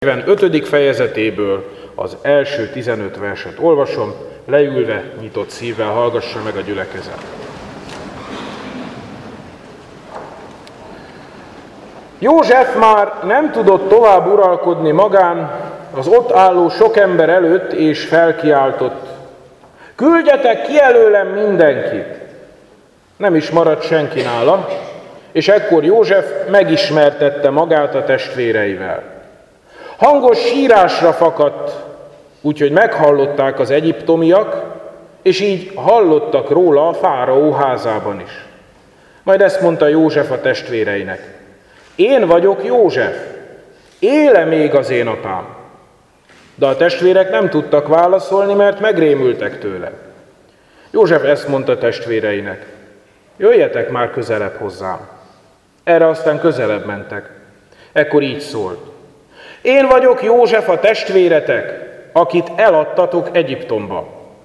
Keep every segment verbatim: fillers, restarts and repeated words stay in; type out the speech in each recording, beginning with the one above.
ötödik fejezetéből az első tizenöt verset olvasom, leülve, nyitott szívvel hallgassa meg a gyülekezet. József már nem tudott tovább uralkodni magán az ott álló sok ember előtt, és felkiáltott: küldjetek ki előlem mindenkit! Nem is maradt senki nála, és ekkor József megismertette magát a testvéreivel. Hangos sírásra fakadt, úgyhogy meghallották az egyiptomiak, és így hallottak róla a fáraó házában is. Majd ezt mondta József a testvéreinek: én vagyok József, éle még az én apám? De a testvérek nem tudtak válaszolni, mert megrémültek tőle. József ezt mondta testvéreinek: jöjjetek már közelebb hozzám. Erre aztán közelebb mentek. Ekkor így szólt: én vagyok József a testvéretek, akit eladtatok Egyiptomba.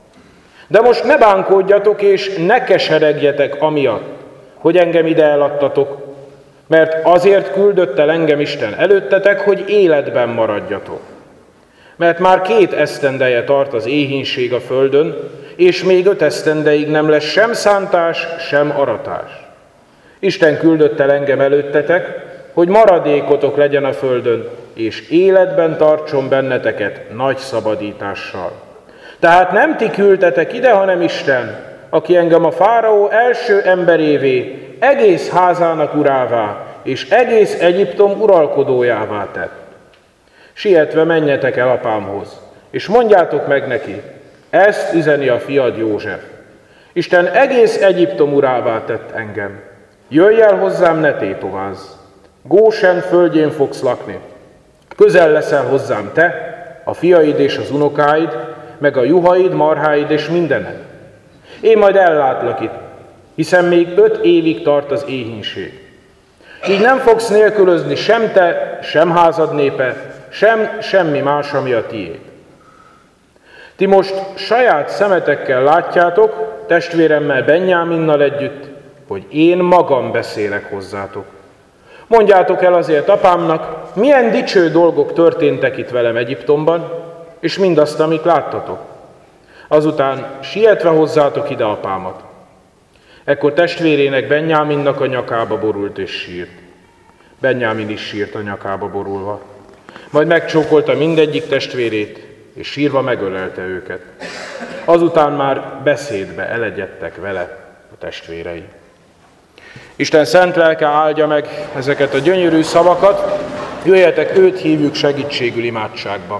De most ne bánkodjatok és ne keseregjetek amiatt, hogy engem ide eladtatok, mert azért küldött el engem Isten előttetek, hogy életben maradjatok. Mert már két esztendeje tart az éhínség a földön, és még öt esztendeig nem lesz sem szántás, sem aratás. Isten küldött el engem előttetek, hogy maradékotok legyen a földön, és életben tartson benneteket nagy szabadítással. Tehát nem ti küldtetek ide, hanem Isten, aki engem a fáraó első emberévé, egész házának urává, és egész Egyiptom uralkodójává tett. Sietve menjetek el apámhoz, és mondjátok meg neki: ezt üzeni a fiad József. Isten egész Egyiptom urává tett engem. Jöjj el hozzám, ne tétovázz. Gósen földjén fogsz lakni. Közel leszel hozzám te, a fiaid és az unokáid, meg a juhaid, marháid és mindened. Én majd ellátlak itt, hiszen még öt évig tart az éhínség. Így nem fogsz nélkülözni sem te, sem házad népe, sem semmi más, ami a tiéd. Ti most saját szemetekkel látjátok, testvéremmel Benjáminnal együtt, hogy én magam beszélek hozzátok. Mondjátok el azért apámnak, milyen dicső dolgok történtek itt velem Egyiptomban, és mindazt, amit láttatok. Azután sietve hozzátok ide apámat. Ekkor testvérének, Benjáminnak a nyakába borult és sírt. Benjámin is sírt a nyakába borulva. Majd megcsókolta mindegyik testvérét, és sírva megölelte őket. Azután már beszédbe elegyedtek vele a testvérei. Isten szent lelke áldja meg ezeket a gyönyörű szavakat, jöjjetek, őt hívjuk segítségül imádságban.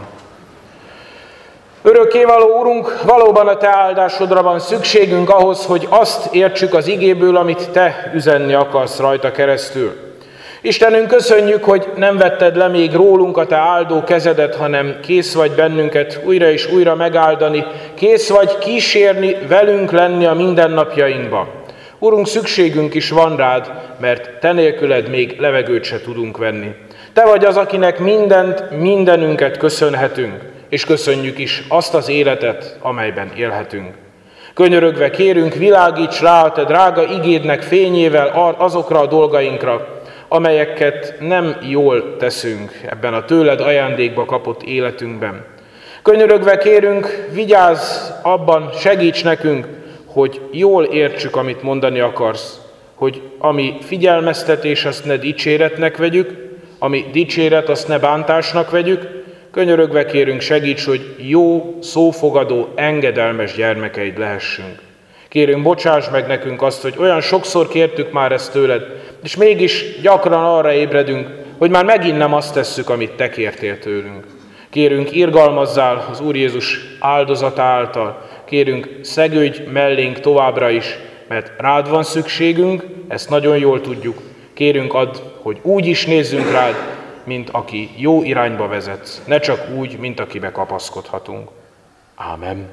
Örökkévaló Urunk, valóban a Te áldásodra van szükségünk ahhoz, hogy azt értsük az igéből, amit Te üzenni akarsz rajta keresztül. Istenünk, köszönjük, hogy nem vetted le még rólunk a Te áldó kezedet, hanem kész vagy bennünket újra és újra megáldani, kész vagy kísérni, velünk lenni a mindennapjainkban. Urunk, szükségünk is van rád, mert Te nélküled még levegőt se tudunk venni. Te vagy az, akinek mindent, mindenünket köszönhetünk, és köszönjük is azt az életet, amelyben élhetünk. Könyörögve kérünk, világíts rá a Te drága igédnek fényével azokra a dolgainkra, amelyeket nem jól teszünk ebben a tőled ajándékba kapott életünkben. Könyörögve kérünk, vigyázz abban, segíts nekünk, hogy jól értsük, amit mondani akarsz, hogy ami figyelmeztetés, azt ne dicséretnek vegyük, ami dicséret, azt ne bántásnak vegyük. Könyörögve kérünk, segíts, hogy jó, szófogadó, engedelmes gyermekeid lehessünk. Kérünk, bocsáss meg nekünk azt, hogy olyan sokszor kértük már ezt tőled, és mégis gyakran arra ébredünk, hogy már megint nem azt tesszük, amit Te kértél tőlünk. Kérünk, irgalmazzál az Úr Jézus áldozata által, kérünk, szegődj mellénk továbbra is, mert rád van szükségünk, ezt nagyon jól tudjuk. Kérünk, add, hogy úgy is nézzünk rád, mint aki jó irányba vezetsz, ne csak úgy, mint akibe kapaszkodhatunk. Ámen.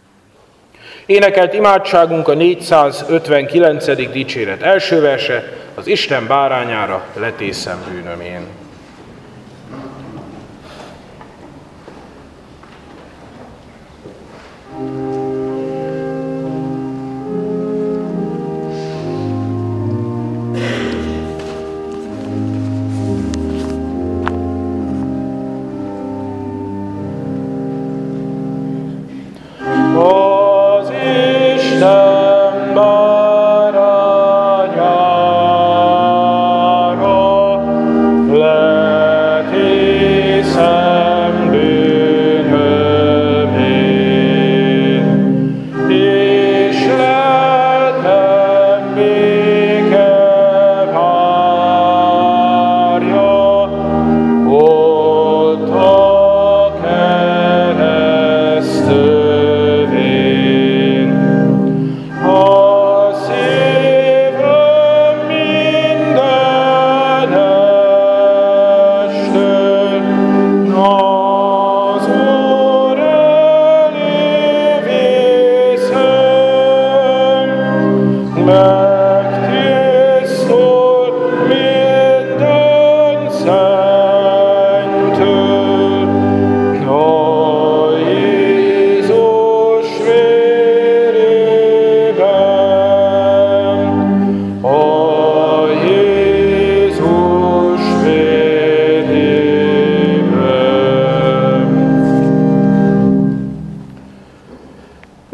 Énekelt imádságunk a négyszázötvenkilencedik dicséret első verse, az Isten bárányára letészem bűnöm én.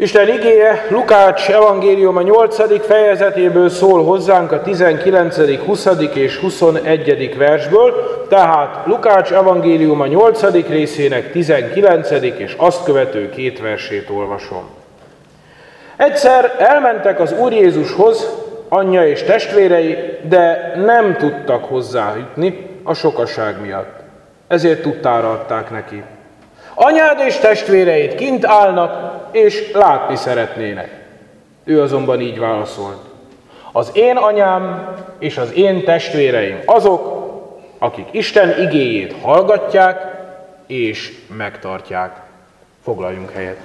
Isten igéje Lukács evangéliuma nyolcadik fejezetéből szól hozzánk a tizenkilencedik, huszadik és huszonegyedik versből, tehát Lukács evangéliuma nyolcadik részének tizenkilencedik és azt követő két versét olvasom. Egyszer elmentek az Úr Jézushoz anyja és testvérei, de nem tudtak hozzájutni a sokaság miatt. Ezért tudtára adták neki. Anyád és testvéreid kint állnak, és látni szeretnének. Ő azonban így válaszolt. Az én anyám és az én testvéreim azok, akik Isten igéjét hallgatják és megtartják. Foglaljunk helyet.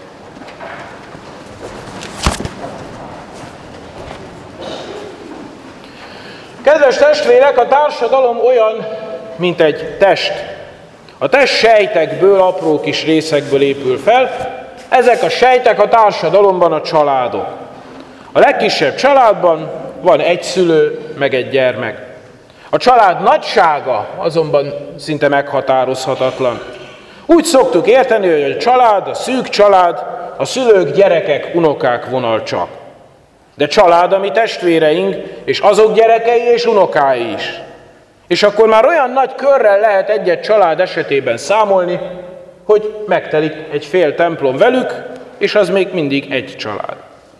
Kedves testvérek, a társadalom olyan, mint egy test. A test sejtekből, apró kis részekből épül fel. Ezek a sejtek a társadalomban a családok. A legkisebb családban van egy szülő, meg egy gyermek. A család nagysága azonban szinte meghatározhatatlan. Úgy szoktuk érteni, hogy a család, a szűk család, a szülők, gyerekek, unokák vonal csak. De család a mi testvéreink, és azok gyerekei és unokái is. És akkor már olyan nagy körrel lehet egy-egy család esetében számolni, hogy megtelik egy fél templom velük, és az még mindig egy család.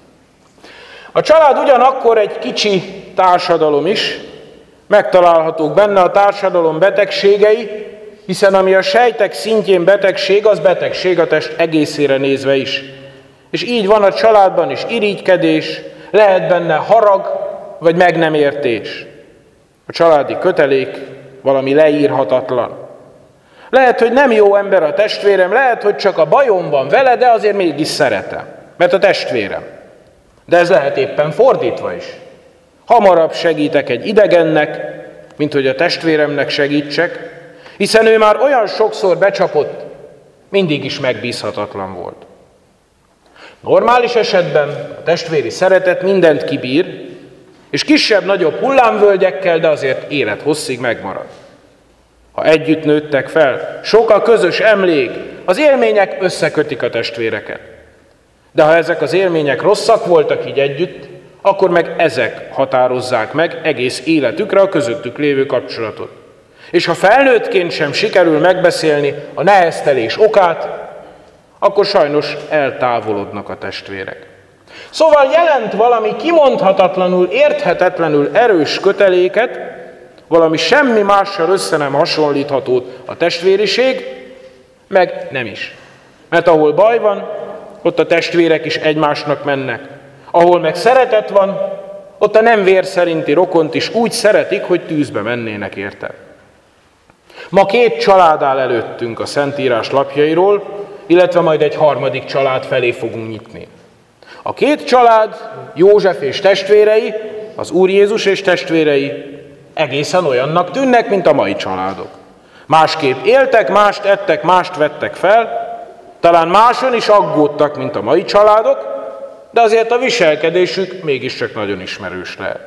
A család ugyanakkor egy kicsi társadalom is, megtalálhatók benne a társadalom betegségei, hiszen ami a sejtek szintjén betegség, az betegség a test egészére nézve is. És így van a családban is irigykedés, lehet benne harag, vagy meg nem értés. A családi kötelék valami leírhatatlan. Lehet, hogy nem jó ember a testvérem, lehet, hogy csak a bajom van vele, de azért mégis szeretem, mert a testvérem. De ez lehet éppen fordítva is. Hamarabb segítek egy idegennek, mint hogy a testvéremnek segítsek, hiszen ő már olyan sokszor becsapott, mindig is megbízhatatlan volt. Normális esetben a testvéri szeretet mindent kibír, és kisebb-nagyobb hullámvölgyekkel, de azért élethosszig megmarad. Ha együtt nőttek fel, sok a közös emlék, az élmények összekötik a testvéreket. De ha ezek az élmények rosszak voltak így együtt, akkor meg ezek határozzák meg egész életükre a közöttük lévő kapcsolatot. És ha felnőttként sem sikerül megbeszélni a neheztelés okát, akkor sajnos eltávolodnak a testvérek. Szóval jelent valami kimondhatatlanul, érthetetlenül erős köteléket, valami semmi mással össze nem hasonlíthatót a testvériség, meg nem is. Mert ahol baj van, ott a testvérek is egymásnak mennek. Ahol meg szeretet van, ott a nem vér szerinti rokont is úgy szeretik, hogy tűzbe mennének érte. Ma két család áll előttünk a Szentírás lapjairól, illetve majd egy harmadik család felé fogunk nyitni. A két család, József és testvérei, az Úr Jézus és testvérei egészen olyannak tűnnek, mint a mai családok. Másképp éltek, mást ettek, mást vettek fel, talán máson is aggódtak, mint a mai családok, de azért a viselkedésük mégiscsak nagyon ismerős lehet.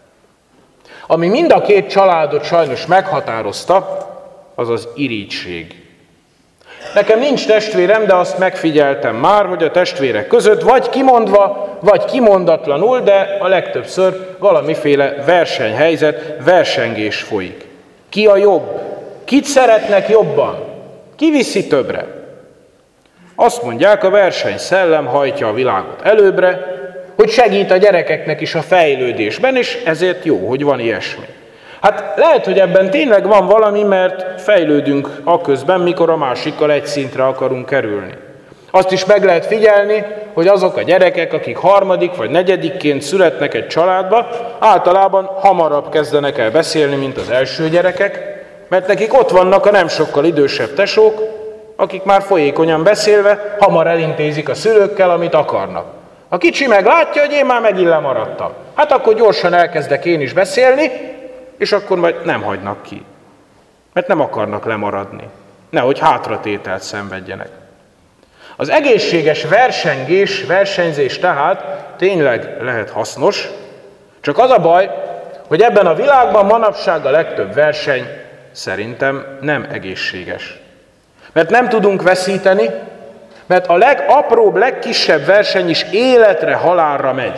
Ami mind a két családot sajnos meghatározta, az az irigység. Nekem nincs testvérem, de azt megfigyeltem már, hogy a testvérek között vagy kimondva, vagy kimondatlanul, de a legtöbbször valamiféle versenyhelyzet, versengés folyik. Ki a jobb? Kit szeretnek jobban? Ki viszi többre? Azt mondják, a versenyszellem hajtja a világot előbbre, hogy segít a gyerekeknek is a fejlődésben, és ezért jó, hogy van ilyesmi. Hát lehet, hogy ebben tényleg van valami, mert fejlődünk aközben, mikor a másikkal egy szintre akarunk kerülni. Azt is meg lehet figyelni, hogy azok a gyerekek, akik harmadik vagy negyedikként születnek egy családba, általában hamarabb kezdenek el beszélni, mint az első gyerekek, mert nekik ott vannak a nem sokkal idősebb tesók, akik már folyékonyan beszélve hamar elintézik a szülőkkel, amit akarnak. A kicsi meg látja, hogy én már megint lemaradtam. Hát akkor gyorsan elkezdek én is beszélni, és akkor majd nem hagynak ki. Mert nem akarnak lemaradni. Nehogy hátratételt szenvedjenek. Az egészséges versengés, versenyzés tehát tényleg lehet hasznos, csak az a baj, hogy ebben a világban manapság a legtöbb verseny szerintem nem egészséges. Mert nem tudunk veszíteni, Mert a legapróbb, legkisebb verseny is életre, halálra megy.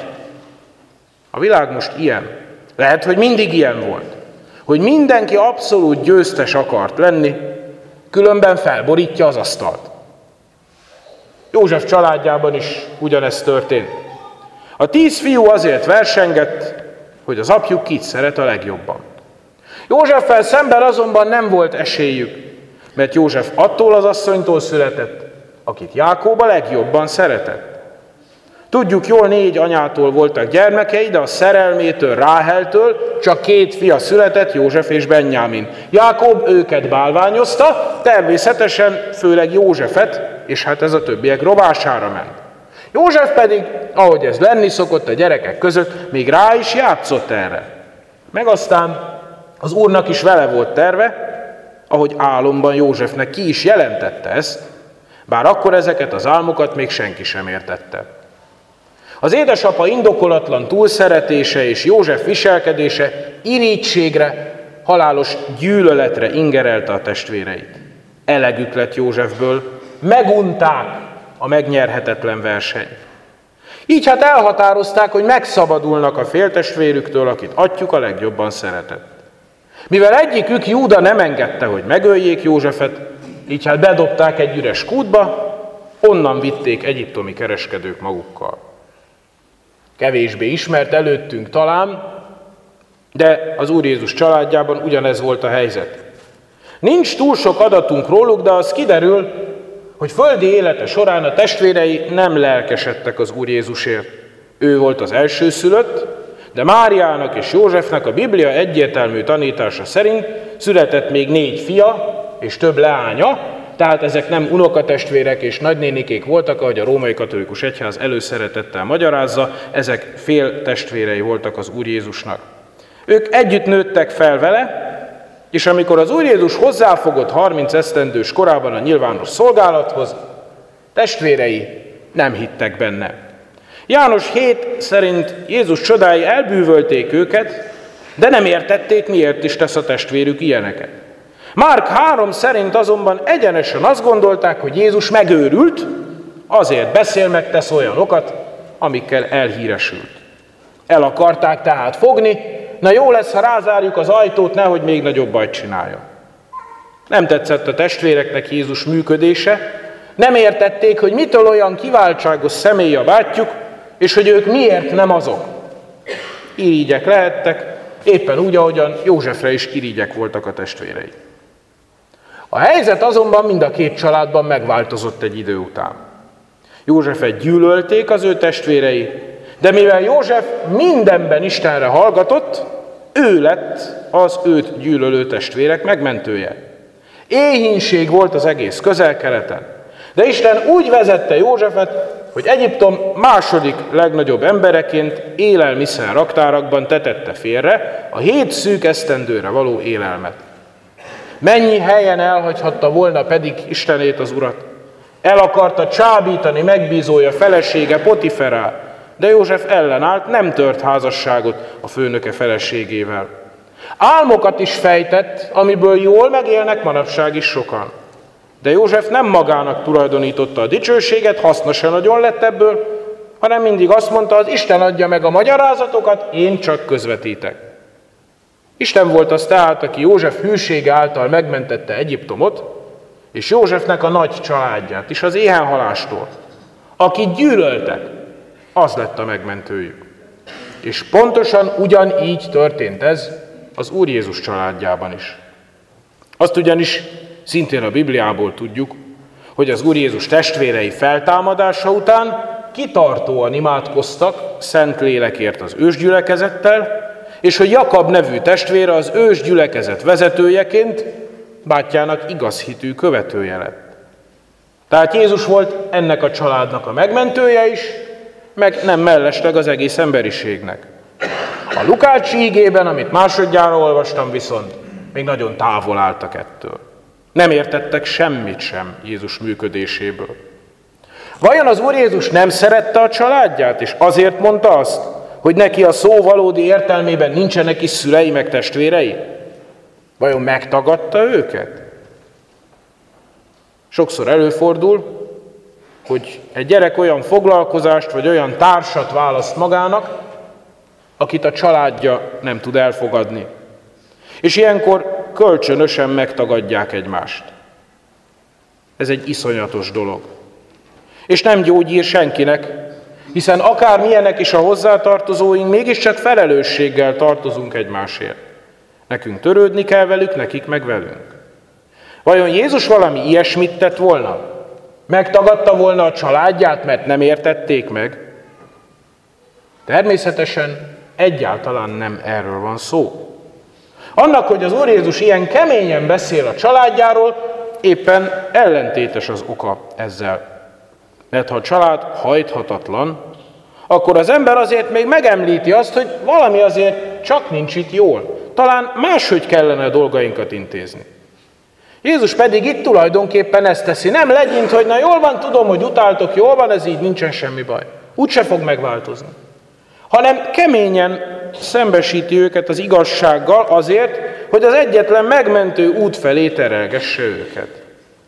A világ most ilyen. Lehet, hogy mindig ilyen volt. Hogy mindenki abszolút győztes akart lenni, különben felborítja az asztalt. József családjában is ugyanezt történt. A tíz fiú azért versengett, hogy az apjuk kit szeret a legjobban. Józseffel szemben azonban nem volt esélyük, mert József attól az asszonytól született, akit Jákób a legjobban szeretett. Tudjuk jól, négy anyától voltak gyermekei, de a szerelmétől, Ráheltől csak két fia született, József és Benjámin. Jákób őket bálványozta, természetesen főleg Józsefet, és hát ez a többiek rovására ment. József pedig, ahogy ez lenni szokott a gyerekek között, még rá is játszott erre. Meg aztán az Úrnak is vele volt terve, ahogy álomban Józsefnek ki is jelentette ezt, bár akkor ezeket az álmokat még senki sem értette. Az édesapa indokolatlan túlszeretése és József viselkedése irítségre, halálos gyűlöletre ingerelte a testvéreit. Elegük lett Józsefből, megunták a megnyerhetetlen versenyt. Így hát elhatározták, hogy megszabadulnak a féltestvérüktől, akit atyjuk a legjobban szeretett. Mivel egyikük, Júda nem engedte, hogy megöljék Józsefet, így hát bedobták egy üres kútba, onnan vitték egyiptomi kereskedők magukkal. Kevésbé ismert előttünk talán, de az Úr Jézus családjában ugyanez volt a helyzet. Nincs túl sok adatunk róluk, de az kiderül, hogy földi élete során a testvérei nem lelkesedtek az Úr Jézusért. Ő volt az elsőszülött, de Máriának és Józsefnek a Biblia egyértelmű tanítása szerint született még négy fia és több leánya, tehát ezek nem unokatestvérek és nagynénikék voltak, ahogy a római katolikus egyház előszeretettel magyarázza, ezek fél testvérei voltak az Úr Jézusnak. Ők együtt nőttek fel vele, és amikor az Úr Jézus hozzáfogott harminc esztendős korában a nyilvános szolgálathoz, testvérei nem hittek benne. János hét szerint Jézus csodái elbűvölték őket, de nem értették, miért is tesz a testvérük ilyeneket. Márk három szerint azonban egyenesen azt gondolták, hogy Jézus megőrült, azért beszél meg, tesz olyanokat, amikkel elhíresült. El akarták tehát fogni, na jó lesz, ha rázárjuk az ajtót, nehogy még nagyobb bajt csináljon. Nem tetszett a testvéreknek Jézus működése, nem értették, hogy mitől olyan kiváltságos személy a bátyjuk, és hogy ők miért nem azok. Irigyek lehettek, éppen úgy, ahogyan Józsefre is irigyek voltak a testvérei. A helyzet azonban mind a két családban megváltozott egy idő után. Józsefet gyűlölték az ő testvérei, de mivel József mindenben Istenre hallgatott, ő lett az őt gyűlölő testvérek megmentője. Éhínség volt az egész Közel-Keleten, de Isten úgy vezette Józsefet, hogy Egyiptom második legnagyobb embereként élelmiszer raktárakban tetette félre a hét szűk esztendőre való élelmet. Mennyi helyen elhagyhatta volna pedig Istenét, az Urat? El akarta csábítani megbízója felesége Potiferá, de József ellenállt, nem tört házasságot a főnöke feleségével. Álmokat is fejtett, amiből jól megélnek manapság is sokan. De József nem magának tulajdonította a dicsőséget, haszna se nagyon lett ebből, hanem mindig azt mondta, az Isten adja meg a magyarázatokat, én csak közvetítek. Isten volt az tehát, aki József hűsége által megmentette Egyiptomot, és Józsefnek a nagy családját is az éhenhalástól. Akit gyűlöltek, az lett a megmentőjük. És pontosan ugyanígy történt ez az Úr Jézus családjában is. Azt ugyanis szintén a Bibliából tudjuk, hogy az Úr Jézus testvérei feltámadása után kitartóan imádkoztak szent lélekért az ősgyülekezettel, és hogy Jakab nevű testvére az ősgyülekezet vezetőjeként bátyjának igaz hitű követője lett. Tehát Jézus volt ennek a családnak a megmentője is, meg nem mellesleg az egész emberiségnek. A Lukácsi igében, amit másodjára olvastam, viszont még nagyon távol álltak ettől. Nem értettek semmit sem Jézus működéséből. Vajon az Úr Jézus nem szerette a családját, és azért mondta azt, hogy neki a szó valódi értelmében nincsenek is szülei meg testvérei? Vajon megtagadta őket? Sokszor előfordul, hogy egy gyerek olyan foglalkozást vagy olyan társat választ magának, akit a családja nem tud elfogadni. És ilyenkor kölcsönösen megtagadják egymást. Ez egy iszonyatos dolog. És nem gyógyír senkinek, hiszen akármilyenek is a hozzátartozóink, mégiscsak felelősséggel tartozunk egymásért. Nekünk törődni kell velük, nekik meg velünk. Vajon Jézus valami ilyesmit tett volna? Megtagadta volna a családját, mert nem értették meg? Természetesen egyáltalán nem erről van szó. Annak, hogy az Úr Jézus ilyen keményen beszél a családjáról, éppen ellentétes az oka ezzel. Mert ha a család hajthatatlan, akkor az ember azért még megemlíti azt, hogy valami azért csak nincs itt jól. Talán máshogy kellene a dolgainkat intézni. Jézus pedig itt tulajdonképpen ezt teszi. Nem legyint, hogy na jól van, tudom, hogy utáltok, jól van, ez így, nincsen semmi baj. Úgyse fog megváltozni. Hanem keményen szembesíti őket az igazsággal azért, hogy az egyetlen megmentő út felé terelgesse őket.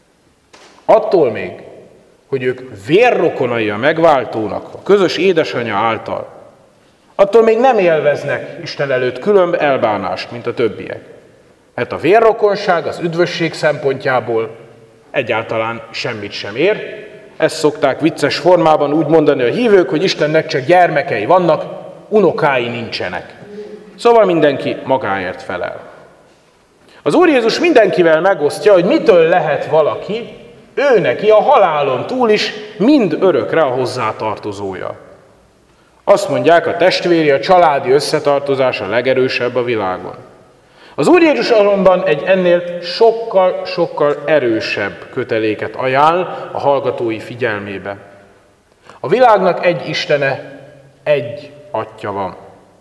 Attól még, hogy ők vérrokonai a megváltónak, a közös édesanyja által, attól még nem élveznek Isten előtt különb elbánást, mint a többiek. Mert a vérrokonság az üdvösség szempontjából egyáltalán semmit sem ér. Ezt szokták vicces formában úgy mondani a hívők, hogy Istennek csak gyermekei vannak, unokái nincsenek. Szóval mindenki magáért felel. Az Úr Jézus mindenkivel megosztja, hogy mitől lehet valaki, ő neki a halálon túl is mind örökre a hozzátartozója. Azt mondják, a testvéri, a családi összetartozás a legerősebb a világon. Az Úr Jézus azonban egy ennél sokkal-sokkal erősebb köteléket ajánl a hallgatói figyelmébe. A világnak egy istene, egy atya van.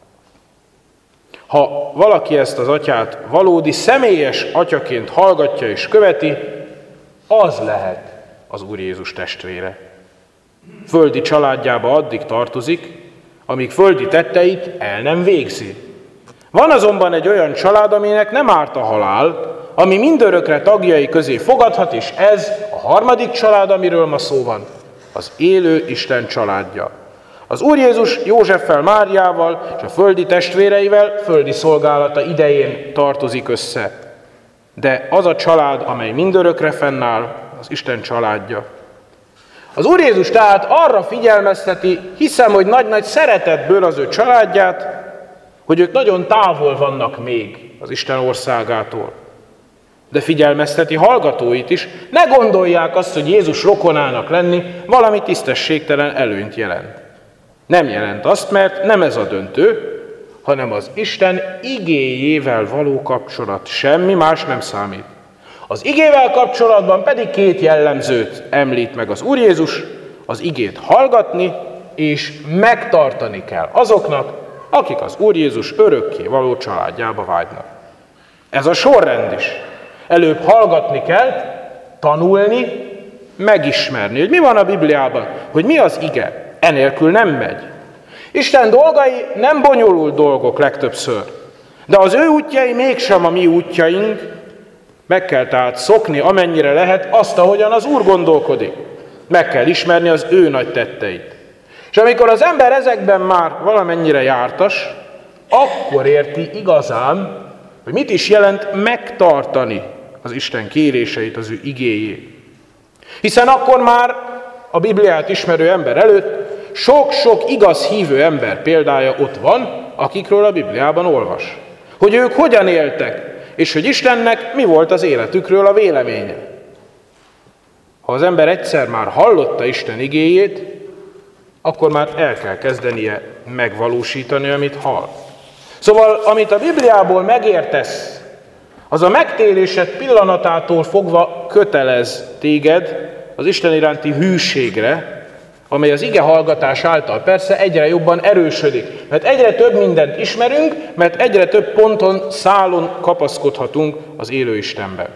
Ha valaki ezt az atyát valódi személyes atyaként hallgatja és követi, az lehet az Úr Jézus testvére. Földi családjába addig tartozik, amíg földi tetteit el nem végzi. Van azonban egy olyan család, aminek nem árt a halál, ami mindörökre tagjai közé fogadhat, és ez a harmadik család, amiről ma szó van, az élő Isten családja. Az Úr Jézus Józseffel, Máriával és a földi testvéreivel földi szolgálata idején tartozik össze. De az a család, amely mindörökre fennáll, az Isten családja. Az Úr Jézus tehát arra figyelmezteti, hiszem, hogy nagy-nagy szeretetből az ő családját, hogy ők nagyon távol vannak még az Isten országától. De figyelmezteti hallgatóit is, ne gondolják azt, hogy Jézus rokonának lenni valami tisztességtelen előnyt jelent. Nem jelent azt, mert nem ez a döntő, hanem az Isten igéjével való kapcsolat. Semmi más nem számít. Az igével kapcsolatban pedig két jellemzőt említ meg az Úr Jézus, az igét hallgatni és megtartani kell azoknak, akik az Úr Jézus örökké való családjába vágynak. Ez a sorrend is. Előbb hallgatni kell, tanulni, megismerni, hogy mi van a Bibliában, hogy mi az ige. Enélkül nem megy. Isten dolgai nem bonyolult dolgok legtöbbször, de az ő útjai mégsem a mi útjaink. Meg kell tehát szokni, amennyire lehet, azt, ahogyan az Úr gondolkodik. Meg kell ismerni az ő nagy tetteit. És amikor az ember ezekben már valamennyire jártas, akkor érti igazán, hogy mit is jelent megtartani az Isten kéréseit, az ő igéjét. Hiszen akkor már a Bibliát ismerő ember előtt sok-sok igaz hívő ember példája ott van, akikről a Bibliában olvas. Hogy ők hogyan éltek, és hogy Istennek mi volt az életükről a véleménye. Ha az ember egyszer már hallotta Isten igéjét, akkor már el kell kezdenie megvalósítani, amit hall. Szóval, amit a Bibliából megértesz, az a megtérésed pillanatától fogva kötelez téged az Isten iránti hűségre, amely az ige hallgatás által persze egyre jobban erősödik. Mert egyre több mindent ismerünk, mert egyre több ponton, szálon kapaszkodhatunk az élő Istenbe.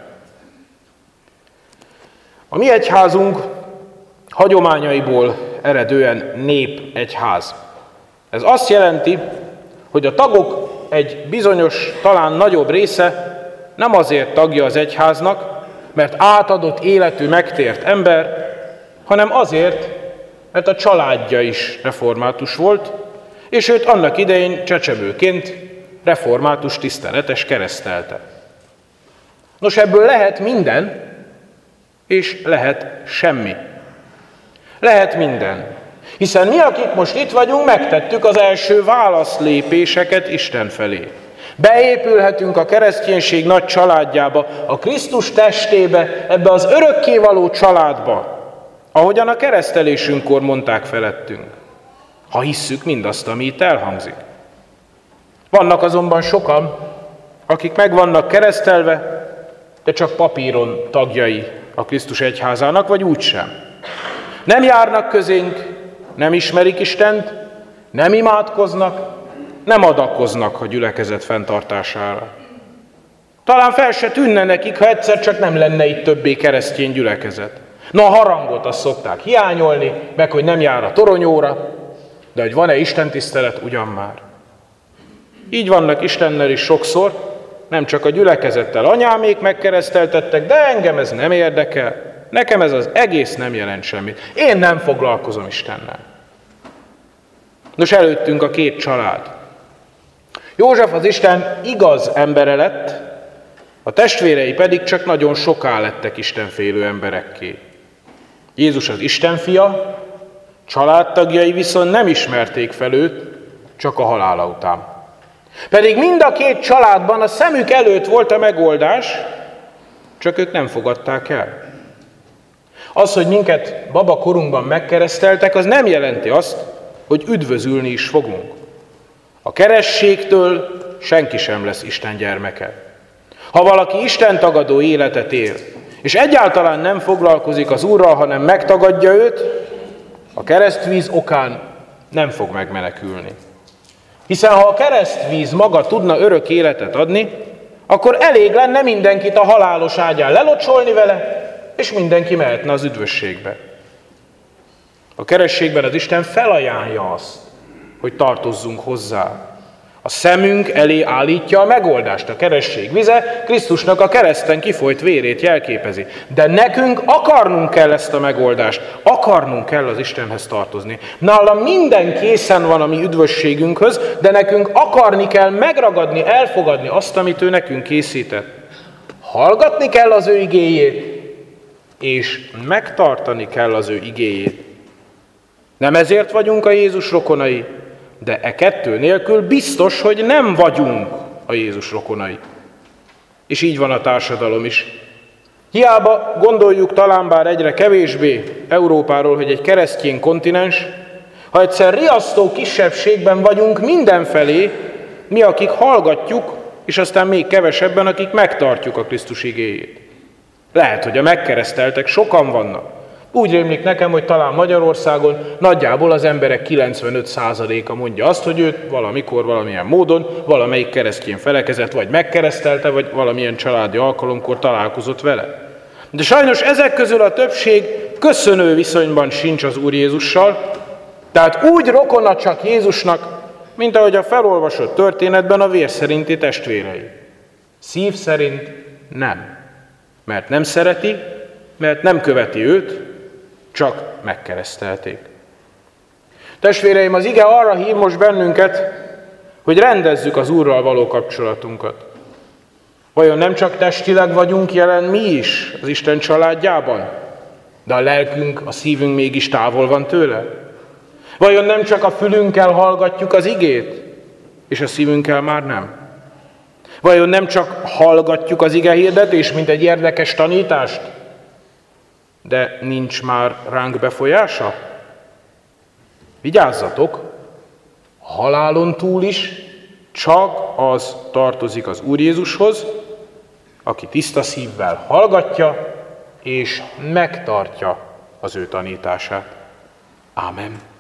A mi egyházunk hagyományaiból eredően népegyház. Ez azt jelenti, hogy a tagok egy bizonyos, talán nagyobb része nem azért tagja az egyháznak, mert átadott életű megtért ember, hanem azért, mert a családja is református volt, és őt annak idején csecsemőként református tiszteletes keresztelte. Nos, ebből lehet minden, és lehet semmi. Lehet minden. Hiszen mi, akik most itt vagyunk, megtettük az első válaszlépéseket Isten felé. Beépülhetünk a kereszténység nagy családjába, a Krisztus testébe, ebbe az örökkévaló családba, ahogyan a keresztelésünkkor mondták felettünk, ha hisszük mindazt, ami itt elhangzik. Vannak azonban sokan, akik meg vannak keresztelve, de csak papíron tagjai a Krisztus egyházának, vagy úgysem. Nem járnak közénk, nem ismerik Istent, nem imádkoznak, nem adakoznak a gyülekezet fenntartására. Talán fel se tűnne nekik, ha egyszer csak nem lenne itt többé keresztény gyülekezet. Na, a harangot azt szokták hiányolni, meg hogy nem jár a toronyóra, de hogy van-e istentisztelet, ugyan már. Így vannak Istennel is sokszor, nem csak a gyülekezettel. Anyámék megkereszteltettek, de engem ez nem érdekel. Nekem ez az egész nem jelent semmit. Én nem foglalkozom Istennel. Nos, előttünk a két család. József az Isten igaz embere lett, a testvérei pedig csak nagyon soká lettek istenfélő emberekké. Jézus az Isten fia, családtagjai viszont nem ismerték fel őt, csak a halála után. Pedig mind a két családban a szemük előtt volt a megoldás, csak ők nem fogadták el. Az, hogy minket babakorunkban megkereszteltek, az nem jelenti azt, hogy üdvözülni is fogunk. A kerességtől senki sem lesz Isten gyermeke. Ha valaki Isten tagadó életet él, és egyáltalán nem foglalkozik az Úrral, hanem megtagadja őt, a keresztvíz okán nem fog megmenekülni. Hiszen ha a keresztvíz maga tudna örök életet adni, akkor elég lenne mindenkit a halálos ágyán lelocsolni vele, és mindenki mehetne az üdvösségbe. A kerességben az Isten felajánlja azt, hogy tartozzunk hozzá. A szemünk elé állítja a megoldást, a keresztség vize Krisztusnak a kereszten kifolyt vérét jelképezi. De nekünk akarnunk kell ezt a megoldást, akarnunk kell az Istenhez tartozni. Nála minden készen van a mi üdvösségünkhöz, de nekünk akarni kell megragadni, elfogadni azt, amit ő nekünk készített. Hallgatni kell az ő igéjét, és megtartani kell az ő igéjét. Nem ezért vagyunk a Jézus rokonai, de e kettő nélkül biztos, hogy nem vagyunk a Jézus rokonai. És így van a társadalom is. Hiába gondoljuk talán bár egyre kevésbé Európáról, hogy egy keresztény kontinens, ha egyszer riasztó kisebbségben vagyunk mindenfelé, mi, akik hallgatjuk, és aztán még kevesebben, akik megtartjuk a Krisztus igéjét. Lehet, hogy a megkereszteltek sokan vannak. Úgy rémlik nekem, hogy talán Magyarországon nagyjából az emberek kilencvenöt százaléka mondja azt, hogy őt valamikor, valamilyen módon, valamelyik keresztény felekezet vagy megkeresztelte, vagy valamilyen családi alkalomkor találkozott vele. De sajnos ezek közül a többség köszönő viszonyban sincs az Úr Jézussal, tehát úgy rokona csak Jézusnak, mint ahogy a felolvasott történetben a vér szerinti testvérei. Szív szerint nem, mert nem szereti, mert nem követi őt, csak megkeresztelték. Testvéreim, az ige arra hív most bennünket, hogy rendezzük az Úrral való kapcsolatunkat. Vajon nem csak testileg vagyunk jelen mi is az Isten családjában, de a lelkünk, a szívünk mégis távol van tőle? Vajon nem csak a fülünkkel hallgatjuk az igét, és a szívünkkel már nem? Vajon nem csak hallgatjuk az ige hirdetést, mint egy érdekes tanítást, de nincs már ránk befolyása? Vigyázzatok, halálon túl is csak az tartozik az Úr Jézushoz, aki tiszta szívvel hallgatja és megtartja az ő tanítását. Ámen.